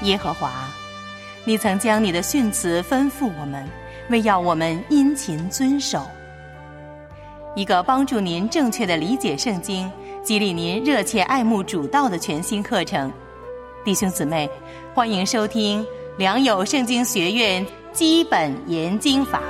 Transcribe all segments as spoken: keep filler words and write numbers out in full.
耶和华，你曾将你的训词吩咐我们，为要我们殷勤遵守。一个帮助您正确的理解圣经，激励您热切爱慕主道的全新课程。弟兄姊妹，欢迎收听良友圣经学院基本研经法。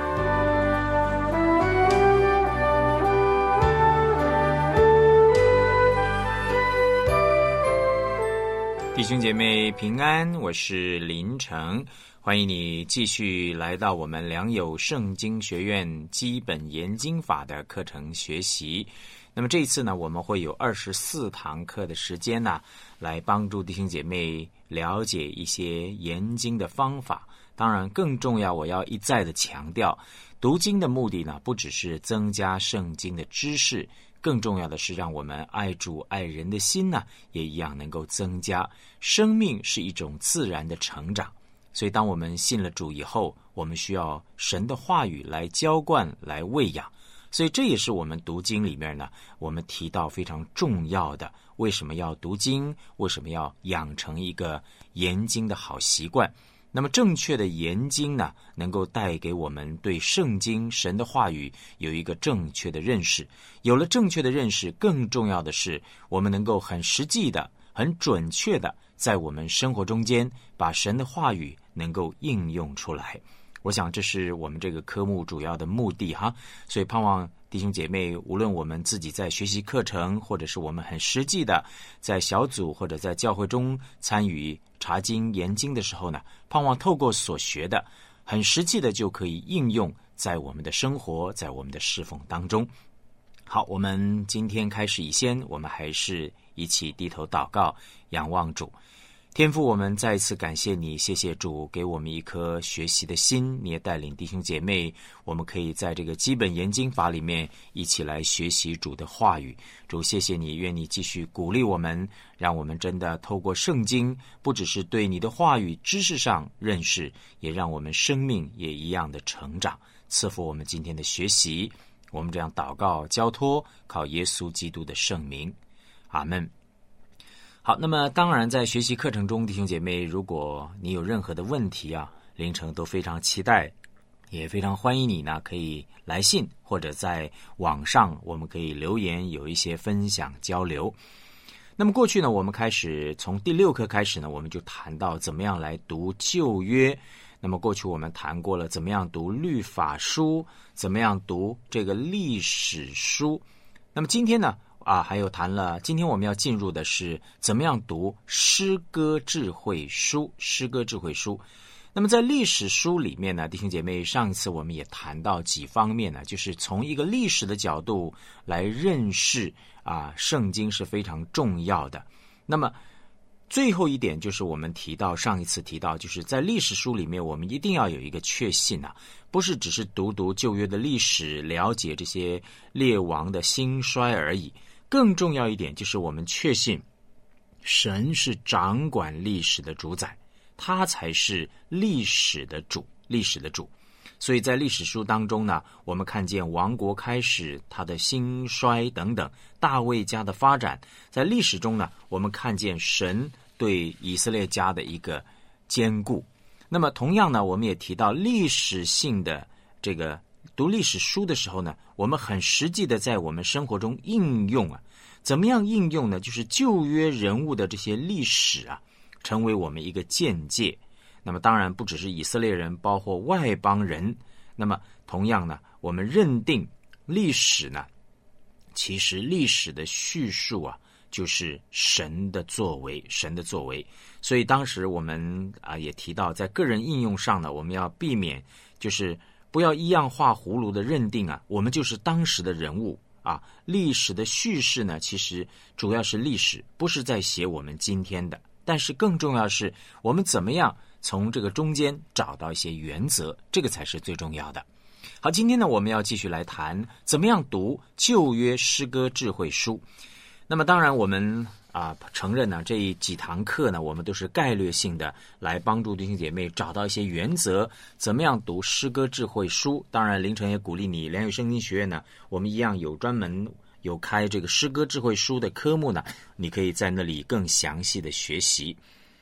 弟兄姐妹平安，我是林成，欢迎你继续来到我们良友圣经学院基本研经法的课程学习。那么这一次呢，我们会有二十四堂课的时间呢，来帮助弟兄姐妹了解一些研经的方法。当然更重要，我要一再的强调，读经的目的呢，不只是增加圣经的知识，更重要的是让我们爱主爱人的心呢，也一样能够增加。生命是一种自然的成长，所以当我们信了主以后，我们需要神的话语来浇灌，来喂养。所以这也是我们读经里面呢，我们提到非常重要的，为什么要读经，为什么要养成一个研经的好习惯。那么正确的研经呢，能够带给我们对圣经神的话语有一个正确的认识。有了正确的认识，更重要的是我们能够很实际的很准确的在我们生活中间把神的话语能够应用出来。我想这是我们这个科目主要的目的哈，所以盼望弟兄姐妹，无论我们自己在学习课程，或者是我们很实际的在小组或者在教会中参与查经研经的时候呢，盼望透过所学的很实际的就可以应用在我们的生活，在我们的侍奉当中。好，我们今天开始以先，我们还是一起低头祷告，仰望主。天父，我们再一次感谢你，谢谢主给我们一颗学习的心，你也带领弟兄姐妹，我们可以在这个基本研经法里面一起来学习主的话语。主，谢谢你，愿你继续鼓励我们，让我们真的透过圣经，不只是对你的话语知识上认识，也让我们生命也一样的成长。赐福我们今天的学习，我们这样祷告交托，靠耶稣基督的圣名，阿们。好，那么当然在学习课程中，弟兄姐妹，如果你有任何的问题啊，凌晨都非常期待，也非常欢迎你呢，可以来信或者在网上我们可以留言，有一些分享交流。那么过去呢，我们开始从第六课开始呢，我们就谈到怎么样来读旧约。那么过去我们谈过了怎么样读律法书，怎么样读这个历史书。那么今天呢啊，还有谈了，今天我们要进入的是怎么样读诗歌智慧书，诗歌智慧书。那么在历史书里面呢，弟兄姐妹，上一次我们也谈到几方面呢，就是从一个历史的角度来认识啊，圣经是非常重要的。那么最后一点就是我们提到，上一次提到，就是在历史书里面，我们一定要有一个确信啊，不是只是读读旧约的历史，了解这些列王的兴衰而已。更重要一点就是我们确信神是掌管历史的主宰，他才是历史的主，历史的主。所以在历史书当中呢，我们看见王国开始，他的兴衰等等，大卫家的发展，在历史中呢，我们看见神对以色列家的一个坚固。那么同样呢，我们也提到历史性的这个读历史书的时候呢，我们很实际的在我们生活中应用啊，怎么样应用呢？就是旧约人物的这些历史啊，成为我们一个见解。那么当然不只是以色列人，包括外邦人。那么同样呢，我们认定历史呢，其实历史的叙述啊，就是神的作为，神的作为。所以当时我们啊也提到，在个人应用上呢，我们要避免就是不要一样画葫芦的认定啊，我们就是当时的人物啊。历史的叙事呢，其实主要是历史，不是在写我们今天的。但是更重要的是，我们怎么样从这个中间找到一些原则，这个才是最重要的。好，今天呢，我们要继续来谈怎么样读旧约诗歌智慧书。那么当然我们啊承认呢，这几堂课呢，我们都是概略性的来帮助弟兄姐妹找到一些原则，怎么样读诗歌智慧书。当然凌晨也鼓励你，良友圣经学院呢，我们一样有专门有开这个诗歌智慧书的科目呢，你可以在那里更详细的学习。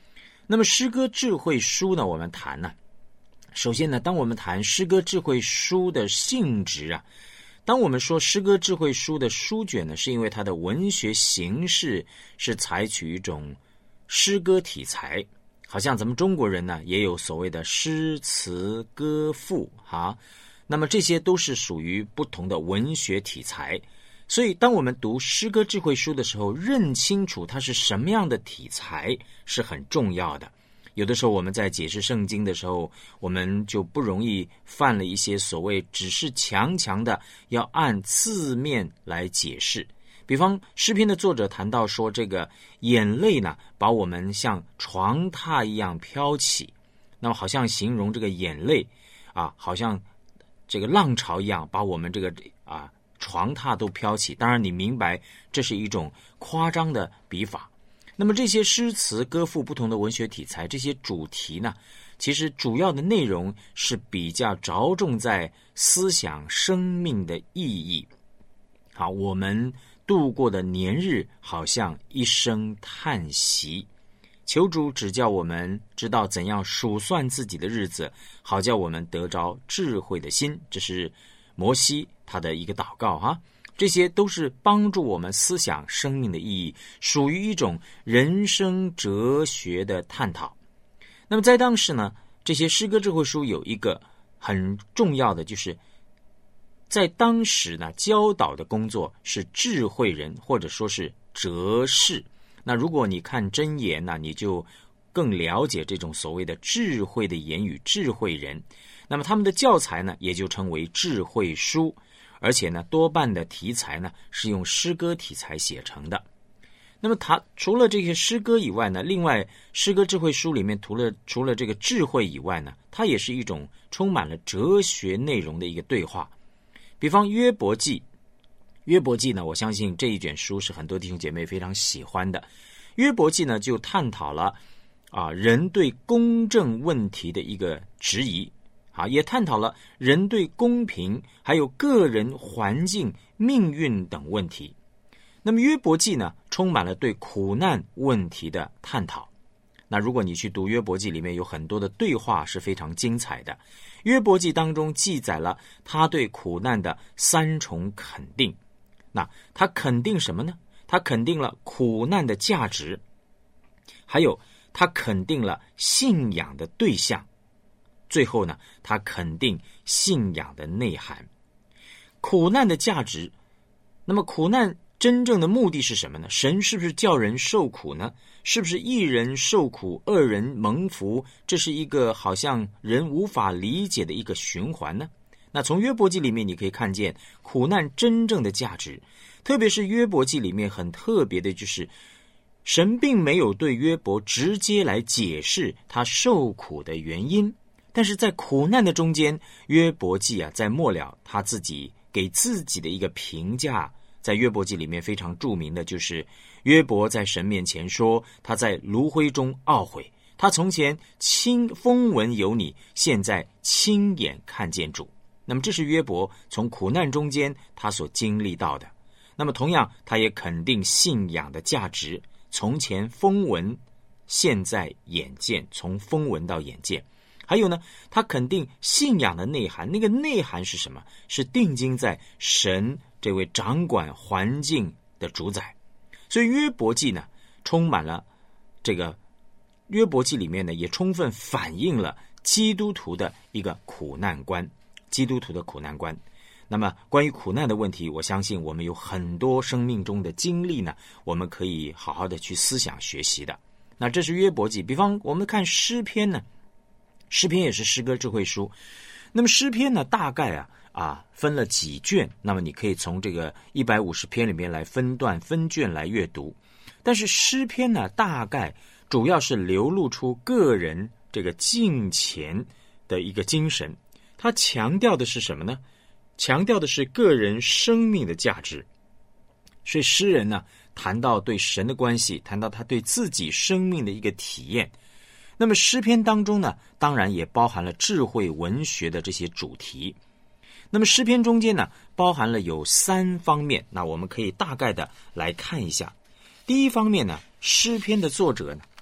那么诗歌智慧书呢，我们谈呢、啊，首先呢，当我们谈诗歌智慧书的性质啊，当我们说诗歌智慧书的书卷呢，是因为它的文学形式是采取一种诗歌题材，好像咱们中国人呢也有所谓的诗词歌赋哈，那么这些都是属于不同的文学题材。所以当我们读诗歌智慧书的时候，认清楚它是什么样的题材是很重要的。有的时候我们在解释圣经的时候，我们就不容易犯了一些所谓只是强强的要按字面来解释。比方诗篇的作者谈到说，这个眼泪呢把我们像床榻一样飘起，那么好像形容这个眼泪啊，好像这个浪潮一样把我们这个啊床榻都飘起。当然你明白这是一种夸张的笔法。那么这些诗词歌赋不同的文学题材，这些主题呢，其实主要的内容是比较着重在思想生命的意义。好，我们度过的年日好像一声叹息，求主指教我们知道怎样数算自己的日子，好叫我们得着智慧的心。这是摩西他的一个祷告哈。这些都是帮助我们思想生命的意义，属于一种人生哲学的探讨。那么在当时呢，这些诗歌智慧书有一个很重要的，就是在当时呢，教导的工作是智慧人或者说是哲士。那如果你看箴言呢，你就更了解这种所谓的智慧的言语，智慧人。那么他们的教材呢，也就称为智慧书。而且呢，多半的题材呢是用诗歌题材写成的。那么它除了这些诗歌以外呢，另外诗歌智慧书里面除了除了这个智慧以外呢，它也是一种充满了哲学内容的一个对话。比方约伯记，约伯记呢，我相信这一卷书是很多弟兄姐妹非常喜欢的。约伯记呢，就探讨了啊人对公正问题的一个质疑。啊，也探讨了人对公平还有个人环境命运等问题。那么约伯记呢，充满了对苦难问题的探讨。那如果你去读约伯记，里面有很多的对话是非常精彩的。约伯记当中记载了他对苦难的三重肯定。那他肯定什么呢？他肯定了苦难的价值，还有他肯定了信仰的对象，最后呢，他肯定信仰的内涵。苦难的价值，那么苦难真正的目的是什么呢？神是不是叫人受苦呢？是不是一人受苦，二人蒙福？这是一个好像人无法理解的一个循环呢？那从约伯记里面你可以看见苦难真正的价值，特别是约伯记里面很特别的就是神并没有对约伯直接来解释他受苦的原因，但是在苦难的中间，约伯记啊，在末了他自己给自己的一个评价，在约伯记里面非常著名的就是约伯在神面前说，他在炉灰中懊悔，他从前亲风闻有你，现在亲眼看见主。那么这是约伯从苦难中间他所经历到的。那么同样他也肯定信仰的价值，从前风闻，现在眼见，从风闻到眼见。还有呢，他肯定信仰的内涵，那个内涵是什么？是定睛在神这位掌管环境的主宰。所以约伯记呢，充满了这个约伯记里面呢，也充分反映了基督徒的一个苦难观，基督徒的苦难观。那么关于苦难的问题，我相信我们有很多生命中的经历呢，我们可以好好的去思想学习的。那这是约伯记。比方我们看诗篇呢，诗篇也是诗歌智慧书。那么诗篇呢，大概啊啊分了几卷，那么你可以从这个一百五十篇里面来分段分卷来阅读。但是诗篇呢，大概主要是流露出个人这个敬虔的一个精神。它强调的是什么呢？强调的是个人生命的价值。所以诗人呢，谈到对神的关系，谈到他对自己生命的一个体验。那么诗篇当中呢，当然也包含了智慧文学的这些主题。那么诗篇中间呢，包含了有三方面，那我们可以大概的来看一下。第一方面呢，诗篇的作者呢，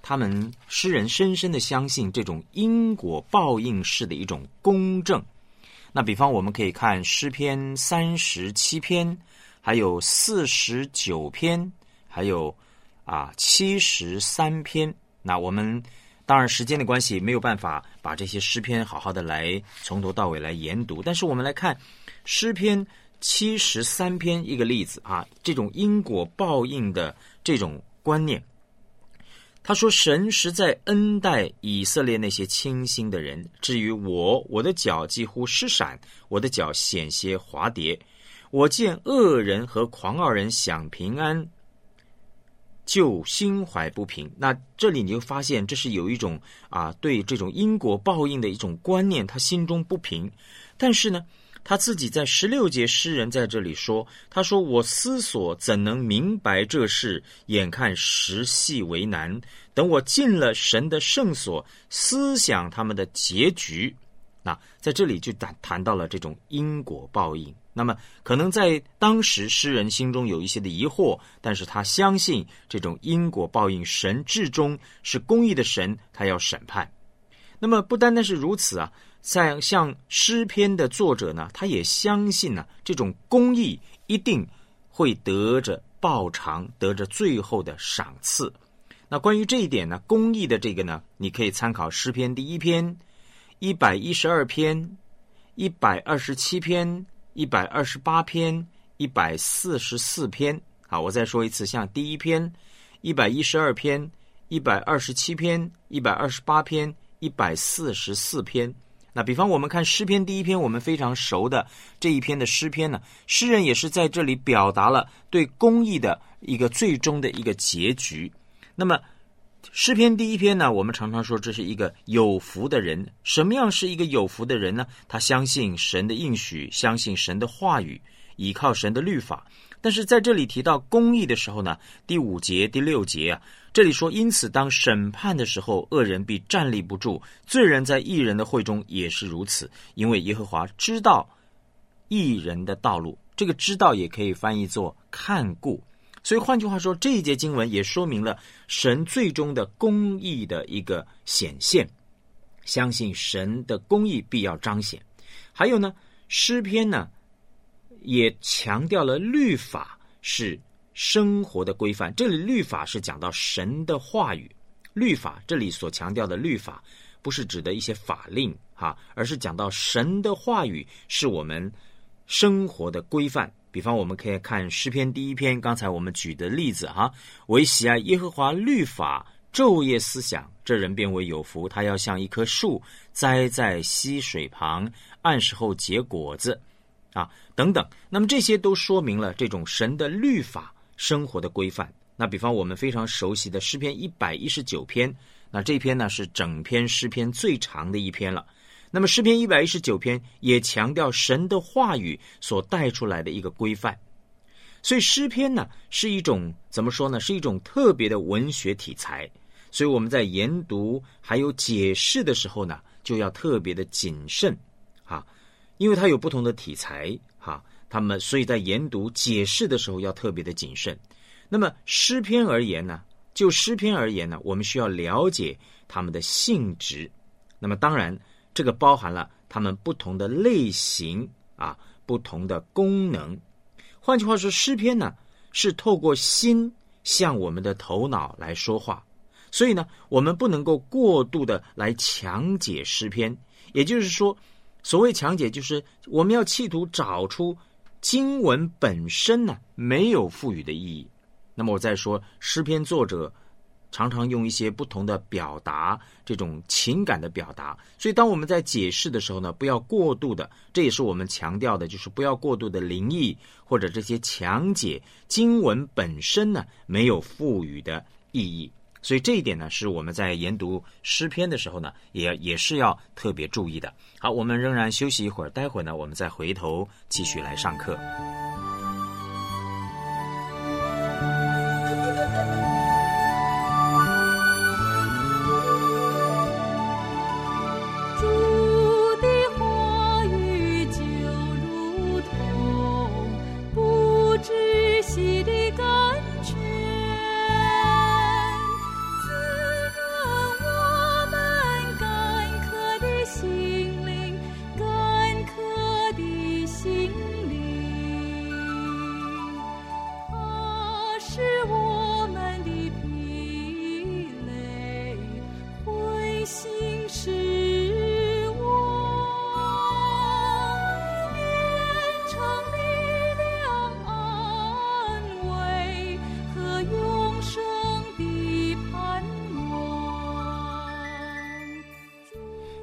他们诗人深深的相信这种因果报应式的一种公正。那比方我们可以看诗篇三十七篇，还有四十九篇，还有啊七十三篇。那我们当然时间的关系没有办法把这些诗篇好好的来从头到尾来研读，但是我们来看诗篇七十三篇一个例子啊，这种因果报应的这种观念。他说，神实在恩待以色列那些清心的人，至于我，我的脚几乎失闪，我的脚险些滑跌。我见恶人和狂傲人享平安，就心怀不平。那这里你就发现，这是有一种啊，对这种因果报应的一种观念，他心中不平。但是呢，他自己在十六节诗人在这里说，他说，我思索怎能明白这事，眼看时细为难，等我进了神的圣所，思想他们的结局。那在这里就谈谈到了这种因果报应。那么可能在当时诗人心中有一些的疑惑，但是他相信这种因果报应，神至终是公义的神，他要审判。那么不单单是如此啊，在像诗篇的作者呢，他也相信呢、啊，这种公义一定会得着报偿，得着最后的赏赐。那关于这一点呢，公义的这个呢，你可以参考诗篇第一篇、一百一十二篇、一百二十七篇、一百二十八篇、一百四十四篇。好，我再说一次，像第一篇、一百一十二篇、一百二十七篇、一百二十八篇、一百四十四篇。那比方我们看诗篇第一篇，我们非常熟的这一篇的诗篇呢，诗人也是在这里表达了对公义的一个最终的一个结局。那么诗篇第一篇呢，我们常常说这是一个有福的人。什么样是一个有福的人呢？他相信神的应许，相信神的话语，倚靠神的律法。但是在这里提到公义的时候呢，第五节第六节啊，这里说，因此当审判的时候，恶人必站立不住，罪人在义人的会中也是如此，因为耶和华知道义人的道路。这个知道也可以翻译作看顾。所以换句话说，这一节经文也说明了神最终的公义的一个显现，相信神的公义必要彰显。还有呢，诗篇呢也强调了律法是生活的规范。这里律法是讲到神的话语，律法这里所强调的律法不是指的一些法令哈，而是讲到神的话语是我们生活的规范。比方我们可以看诗篇第一篇，刚才我们举的例子哈，为喜爱耶和华律法，昼夜思想，这人便为有福。他要像一棵树栽在溪水旁，按时候结果子啊，等等。那么这些都说明了这种神的律法生活的规范。那比方我们非常熟悉的诗篇一百一十九篇，那这篇呢是整篇诗篇最长的一篇了。那么诗篇一百一十九篇也强调神的话语所带出来的一个规范。所以诗篇呢是一种怎么说呢，是一种特别的文学题材。所以我们在研读还有解释的时候呢，就要特别的谨慎啊，因为它有不同的题材哈，他们所以在研读解释的时候要特别的谨慎。那么诗篇而言呢，就诗篇而言呢，我们需要了解他们的性质。那么当然这个包含了他们不同的类型啊，不同的功能。换句话说，诗篇呢是透过心向我们的头脑来说话，所以呢我们不能够过度的来强解诗篇。也就是说，所谓强解，就是我们要企图找出经文本身呢没有赋予的意义。那么我再说，诗篇作者常常用一些不同的表达，这种情感的表达，所以当我们在解释的时候呢，不要过度的，这也是我们强调的，就是不要过度的灵异或者这些强解经文本身呢没有赋予的意义。所以这一点呢是我们在研读诗篇的时候呢也也是要特别注意的。好，我们仍然休息一会儿，待会儿呢我们再回头继续来上课。 细的甘泉，滋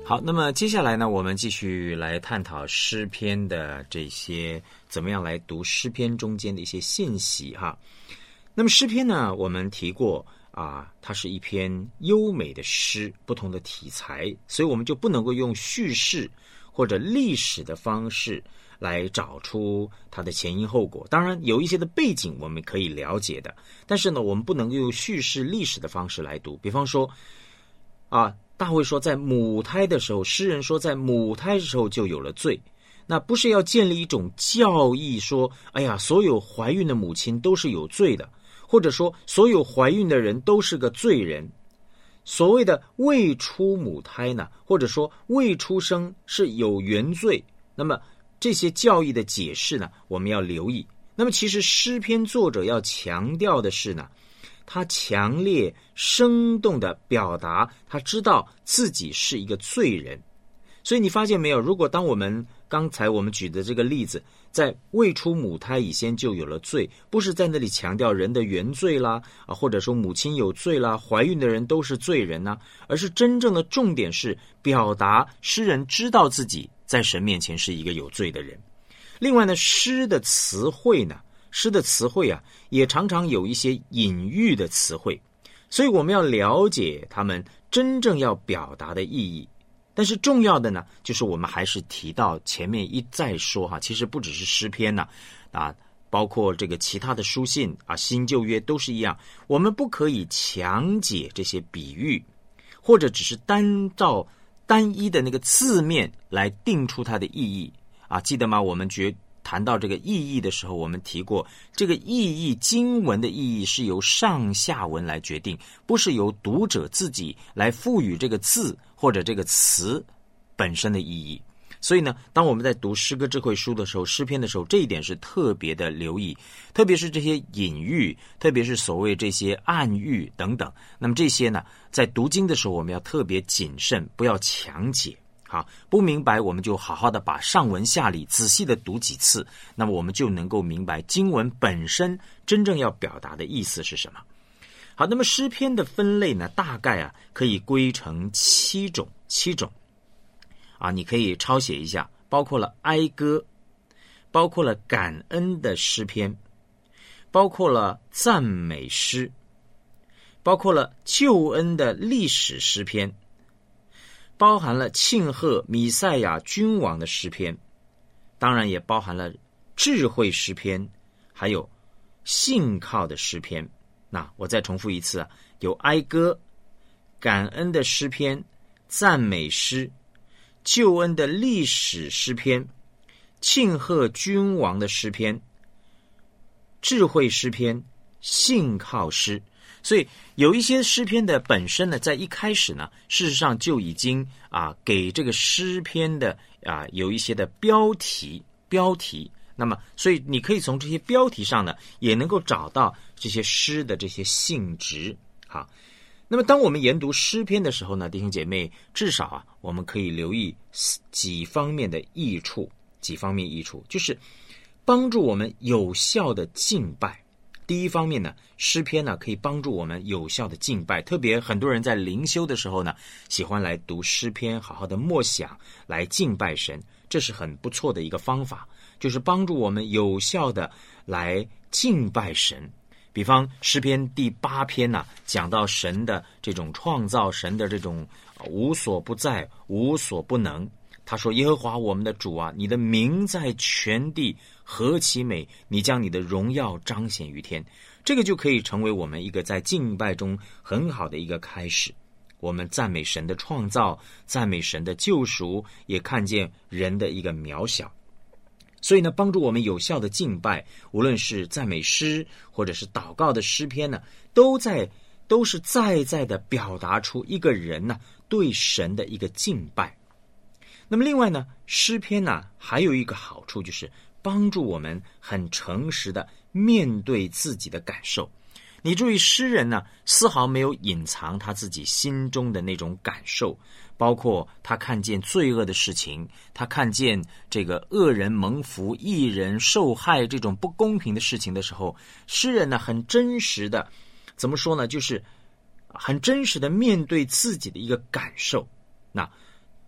好，那么接下来呢，我们继续来探讨诗篇的这些怎么样来读诗篇中间的一些信息哈。那么诗篇呢，我们提过啊，它是一篇优美的诗，不同的题材，所以我们就不能够用叙事或者历史的方式来找出它的前因后果。当然有一些的背景我们可以了解的，但是呢，我们不能够用叙事历史的方式来读。比方说啊，大卫说在母胎的时候，诗人说在母胎的时候就有了罪，那不是要建立一种教义说，哎呀，所有怀孕的母亲都是有罪的，或者说所有怀孕的人都是个罪人。所谓的未出母胎呢，或者说未出生是有原罪，那么这些教义的解释呢，我们要留意。那么其实诗篇作者要强调的是呢，他强烈生动地表达他知道自己是一个罪人。所以你发现没有，如果当我们刚才我们举的这个例子，在未出母胎以前就有了罪，不是在那里强调人的原罪啦，啊，或者说母亲有罪啦，怀孕的人都是罪人呐，而是真正的重点是表达诗人知道自己在神面前是一个有罪的人。另外呢，诗的词汇呢，诗的词汇啊，也常常有一些隐喻的词汇，所以我们要了解他们真正要表达的意义。但是重要的呢，就是我们还是提到前面一再说哈，其实不只是诗篇呢，啊，包括这个其他的书信啊，新旧约都是一样，我们不可以强解这些比喻，或者只是单照单一的那个字面来定出它的意义啊，记得吗？我们觉谈到这个意义的时候，我们提过，这个意义经文的意义是由上下文来决定，不是由读者自己来赋予这个字或者这个词本身的意义。所以呢，当我们在读诗歌智慧书的时候，诗篇的时候，这一点是特别的留意，特别是这些隐喻，特别是所谓这些暗喻等等。那么这些呢，在读经的时候我们要特别谨慎，不要强解。好，不明白我们就好好的把上文下理仔细的读几次，那么我们就能够明白经文本身真正要表达的意思是什么。好，那么诗篇的分类呢，大概啊可以归成七种，七种啊，你可以抄写一下，包括了哀歌，包括了感恩的诗篇，包括了赞美诗，包括了救恩的历史诗篇，包含了庆贺弥赛亚君王的诗篇，当然也包含了智慧诗篇，还有信靠的诗篇。那我再重复一次啊，有哀歌、感恩的诗篇、赞美诗、救恩的历史诗篇、庆贺君王的诗篇、智慧诗篇、信靠诗。所以有一些诗篇的本身呢，在一开始呢，事实上就已经啊给这个诗篇的啊有一些的标题标题。那么，所以你可以从这些标题上呢，也能够找到这些诗的这些性质。好，那么当我们研读诗篇的时候呢，弟兄姐妹，至少啊，我们可以留意几方面的益处，几方面益处就是帮助我们有效的敬拜。第一方面呢，诗篇呢可以帮助我们有效的敬拜，特别很多人在灵修的时候呢，喜欢来读诗篇，好好的默想，来敬拜神，这是很不错的一个方法，就是帮助我们有效的来敬拜神。比方诗篇第八篇呢、啊，讲到神的这种创造，神的这种无所不在，无所不能。他说，耶和华我们的主啊，你的名在全地何其美，你将你的荣耀彰显于天。这个就可以成为我们一个在敬拜中很好的一个开始。我们赞美神的创造，赞美神的救赎，也看见人的一个渺小。所以呢，帮助我们有效的敬拜，无论是赞美诗或者是祷告的诗篇呢，都在都是在在的表达出一个人呢对神的一个敬拜。那么另外呢，诗篇呢还有一个好处，就是帮助我们很诚实的面对自己的感受。你注意，诗人呢丝毫没有隐藏他自己心中的那种感受，包括他看见罪恶的事情，他看见这个恶人蒙福，义人受害这种不公平的事情的时候，诗人呢很真实的，怎么说呢，就是很真实的面对自己的一个感受。那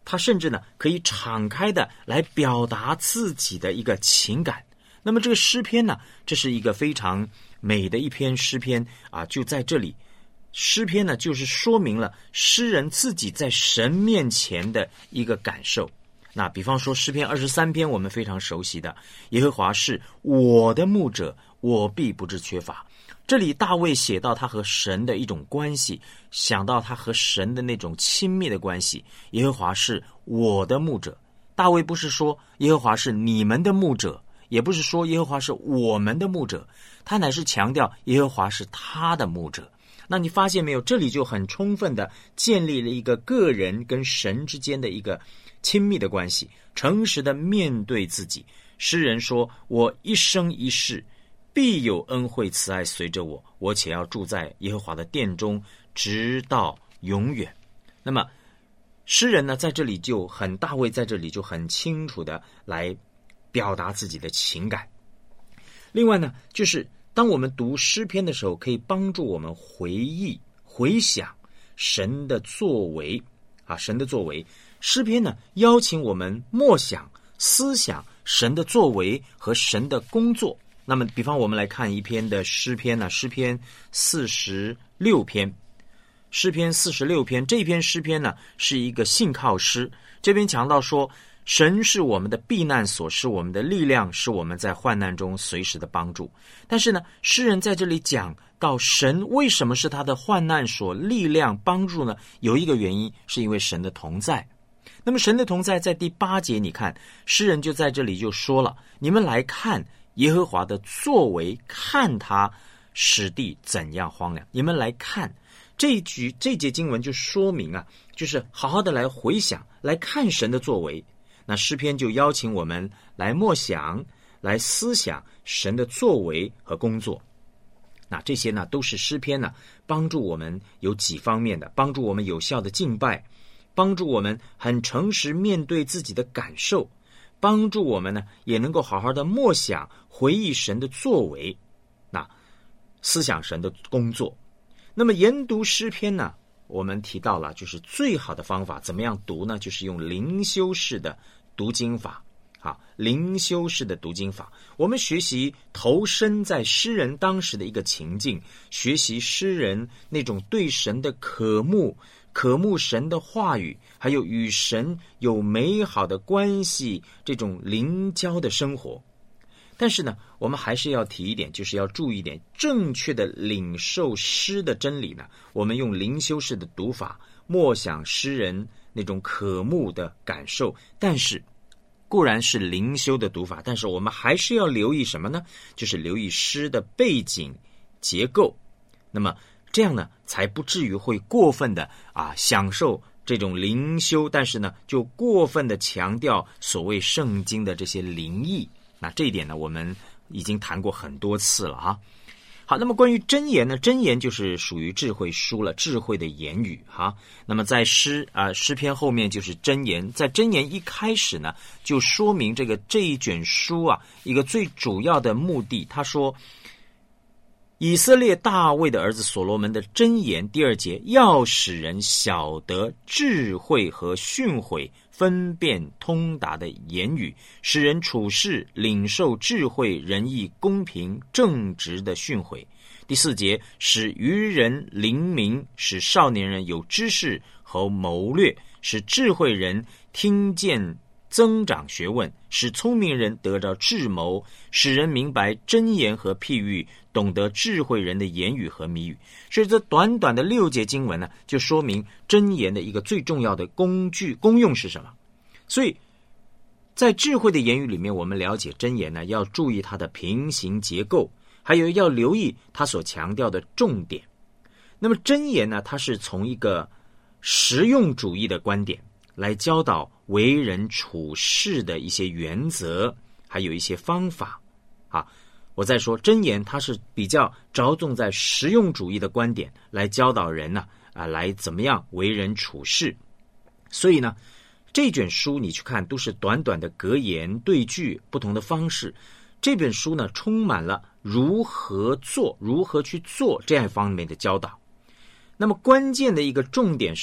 他甚至呢可以敞开的来表达自己的一个情感。那么这个诗篇呢，这是一个非常美的一篇诗篇啊，就在这里，诗篇呢就是说明了诗人自己在神面前的一个感受。那比方说诗篇二十三篇我们非常熟悉的，耶和华是我的牧者，我必不致缺乏。这里大卫写到他和神的一种关系，想到他和神的那种亲密的关系。耶和华是我的牧者，大卫不是说耶和华是你们的牧者，也不是说耶和华是我们的牧者，他乃是强调耶和华是他的牧者。那你发现没有，这里就很充分的建立了一个个人跟神之间的一个亲密的关系，诚实的面对自己。诗人说，我一生一世必有恩惠慈爱随着我，我且要住在耶和华的殿中直到永远。那么诗人呢，在这里就很大卫在这里就很清楚的来表达自己的情感。另外呢，就是当我们读诗篇的时候，可以帮助我们回忆回想神的作为啊，神的作为。诗篇呢邀请我们默想思想神的作为和神的工作。那么比方我们来看一篇的诗篇呢，诗篇四十六篇。诗篇四十六篇，这篇诗篇呢是一个信靠诗，这边强调说神是我们的避难所，是我们的力量，是我们在患难中随时的帮助。但是呢，诗人在这里讲到神为什么是他的患难所、力量、帮助呢？有一个原因是因为神的同在。那么神的同在在第八节，你看诗人就在这里就说了，你们来看耶和华的作为，看他使地怎样荒凉。你们来看这一句这节经文就说明啊，就是好好的来回想，来看神的作为。那诗篇就邀请我们来默想，来思想神的作为和工作。那这些呢，都是诗篇呢帮助我们有几方面的，帮助我们有效的敬拜，帮助我们很诚实面对自己的感受，帮助我们呢也能够好好的默想回忆神的作为，那思想神的工作。那么研读诗篇呢，我们提到了就是最好的方法怎么样读呢，就是用灵修式的读经法啊，灵修式的读经法。我们学习投身在诗人当时的一个情境，学习诗人那种对神的渴慕，渴慕神的话语，还有与神有美好的关系，这种灵交的生活。但是呢，我们还是要提一点，就是要注意一点，正确的领受诗的真理呢，我们用灵修式的读法，默想诗人那种渴慕的感受。但是固然是灵修的读法，但是我们还是要留意什么呢？就是留意诗的背景结构。那么这样呢，才不至于会过分的啊享受这种灵修，但是呢，就过分的强调所谓圣经的这些灵意。那这一点呢，我们已经谈过很多次了啊。好，那么关于箴言呢，箴言就是属于智慧书了，智慧的言语哈。那么在诗啊、呃、诗篇后面就是箴言，在箴言一开始呢，就说明这个这一卷书啊一个最主要的目的。他说，以色列大卫的儿子所罗门的箴言，第二节，要使人晓得智慧和训诲，分辨通达的言语，使人处事领受智慧、仁义、公平、正直的训诲。第四节，使愚人灵明，使少年人有知识和谋略，使智慧人听见增长学问，使聪明人得着智谋，使人明白箴言和譬喻，懂得智慧人的言语和谜语。所以这短短的六节经文呢，就说明箴言的一个最重要的工具功用是什么。所以在智慧的言语里面，我们了解箴言呢，要注意它的平行结构，还有要留意它所强调的重点。那么箴言呢，它是从一个实用主义的观点来教导为人处事的一些原则，还有一些方法啊。我再说，箴言它是比较着重在实用主义的观点来教导人呢啊，来怎么样为人处事。所以呢，这卷书你去看都是短短的格言对句，不同的方式。这本书呢，充满了如何做、如何去做这样方面的教导。那么关键的一个重点是啊，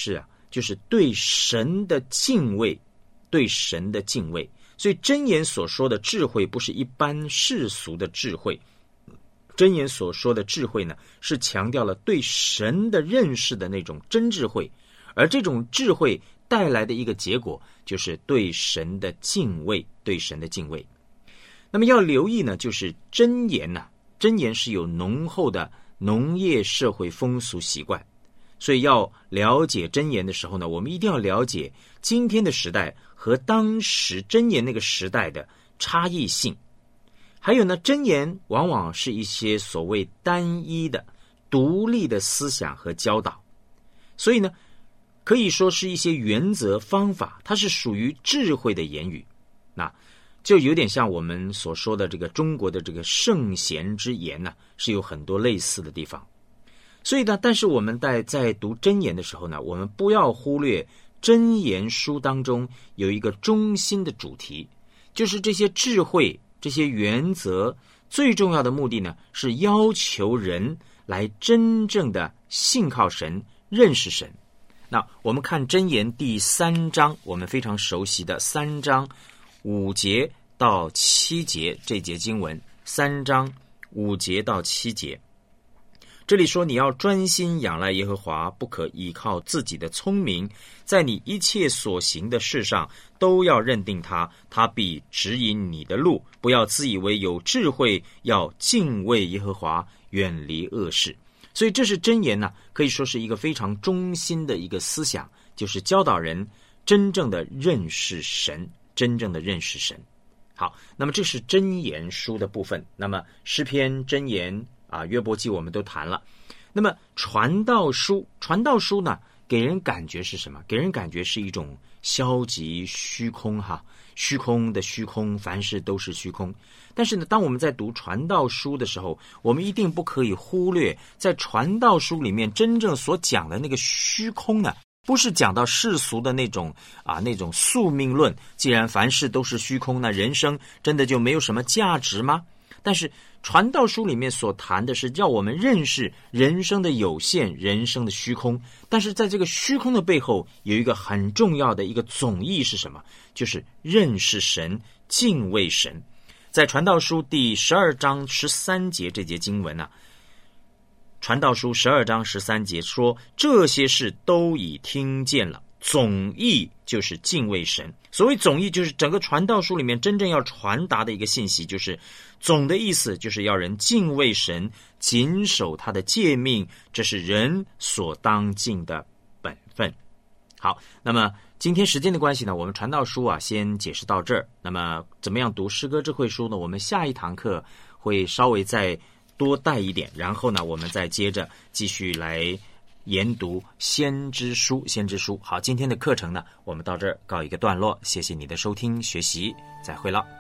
就是对神的敬畏，对神的敬畏。所以箴言所说的智慧不是一般世俗的智慧，箴言所说的智慧呢，是强调了对神的认识的那种真智慧，而这种智慧带来的一个结果就是对神的敬畏，对神的敬畏。那么要留意呢，就是箴言呢、啊，箴言是有浓厚的农业社会风俗习惯，所以要了解箴言的时候呢，我们一定要了解今天的时代和当时箴言那个时代的差异性。还有呢，箴言往往是一些所谓单一的独立的思想和教导，所以呢可以说是一些原则方法，它是属于智慧的言语。那就有点像我们所说的这个中国的这个圣贤之言呢、啊，是有很多类似的地方。所以呢，但是我们在在读箴言的时候呢，我们不要忽略箴言书当中有一个中心的主题，就是这些智慧、这些原则最重要的目的呢，是要求人来真正的信靠神、认识神。那我们看箴言第三章，我们非常熟悉的三章五节到七节这节经文，三章五节到七节，这里说你要专心仰赖耶和华，不可依靠自己的聪明，在你一切所行的事上都要认定他，他必指引你的路。不要自以为有智慧，要敬畏耶和华，远离恶事。所以这是箴言呢，可以说是一个非常中心的一个思想，就是教导人真正的认识神，真正的认识神。好，那么这是箴言书的部分。那么诗篇、箴言啊、约伯记我们都谈了。那么传道书，传道书呢，给人感觉是什么？给人感觉是一种消极虚空哈，虚空的虚空，凡事都是虚空。但是呢，当我们在读传道书的时候，我们一定不可以忽略，在传道书里面真正所讲的那个虚空呢，不是讲到世俗的那种啊那种宿命论，既然凡事都是虚空，那人生真的就没有什么价值吗？但是传道书里面所谈的是要我们认识人生的有限，人生的虚空。但是在这个虚空的背后，有一个很重要的一个总意是什么？就是认识神，敬畏神。在传道书第十二章十三节这节经文啊，传道书十二章十三节说，这些事都已听见了，总意就是敬畏神。所谓总意，就是整个传道书里面真正要传达的一个信息，就是总的意思就是要人敬畏神，谨守他的诫命，这是人所当尽的本分。好，那么今天时间的关系呢，我们传道书啊先解释到这儿。那么怎么样读诗歌智慧书呢？我们下一堂课会稍微再多带一点，然后呢我们再接着继续来研读先知书。先知书好，今天的课程呢我们到这儿告一个段落，谢谢你的收听学习，再会了。